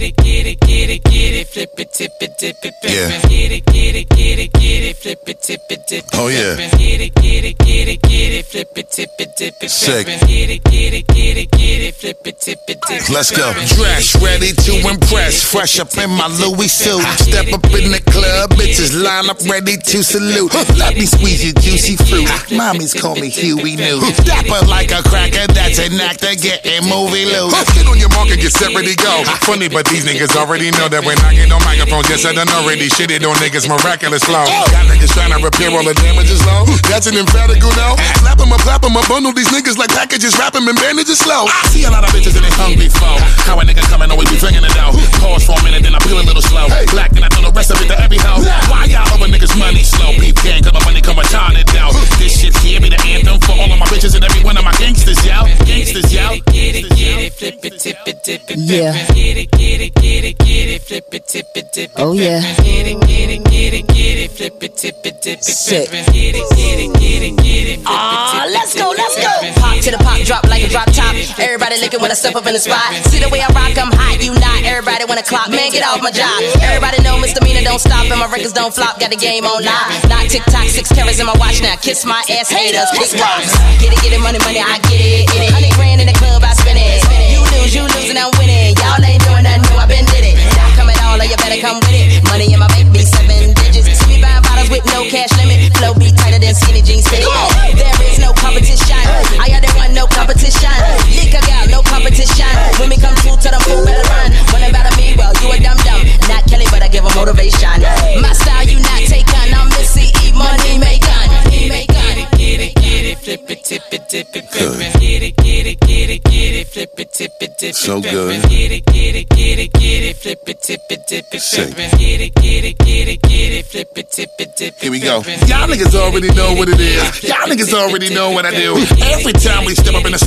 flip it, tip it, dip it, yeah. Get it, flip it, tip it, dip it. Oh yeah. Get it, flip it, tip it, dip it. Sick. Get it, flip it, tip it, dip it. Let's go. Dress, ready to impress. Fresh up in my Louis suit. Step up in the club, bitches line up ready to salute. Let me squeeze your juicy fruit. Mommies call me Huey Newt. Dapper like a cracker, that's an actor getting movie loot. Get on your mark and get set, ready, go. Funny, but these niggas already know that when I get on microphone, just I done already shitted on niggas, miraculous flow. Got niggas trying to repair all the damages low. That's an emphatic no. Slap 'em up, bundle these niggas like packages, wrap 'em and bandages slow. I see a lot of bitches and they hungry for how a nigga coming, always be flinging it out. Pause for a minute, then I peel a little slow. Black, then I throw the rest of it to every hoe. Why y'all other niggas money slow? Peep gang, cause my money come retarded out. This shit here be the anthem for all of my bitches and every one of my gangsters, yo. Gangsters, yo. Get it, flip it, tip it, dip it. Yeah. Get it, flip it, tip it, dip it. Oh yeah. Get it, flip it, tip it, dip it. Sick. Get it, flip it, Let's go. Pop to the pop, drop like a drop top. Everybody looking when I step up in the spot. See the way I rock, I'm hot, you not. Everybody wanna clock, man, get off my job. Everybody know misdemeanor don't stop and my records don't flop. Got the game on live. Not TikTok, 6 carats in my watch now. Kiss my ass, haters, kick rocks. Get it, money, I get it. 100 grand in the club, I spend it. You lose and I'm winning. Y'all ain't doing nothing new, I been did it. Now come at all, or you better come with it. Money in my bank be 7 digits. See me buying bottles with no cash limit. Flow be tighter than skinny jeans fit. There is no competition. I got that one, no competition. Liquor gal, no competition. When me come through, tell them fool better run. One about me, well, you a dumb. Not Kelly, but I give a motivation. My style, you not take on. I'm Missy E, money make on. Get it, flip it, tip it, dip it. Get it, flip it, tip it, dip it. So good. Get it, flip it, tip it, dip it. Sick. Get it, flip it, tip it, dip it. Here we go. Y'all niggas already know what it is. Y'all niggas already know what I do. Every time we step up in the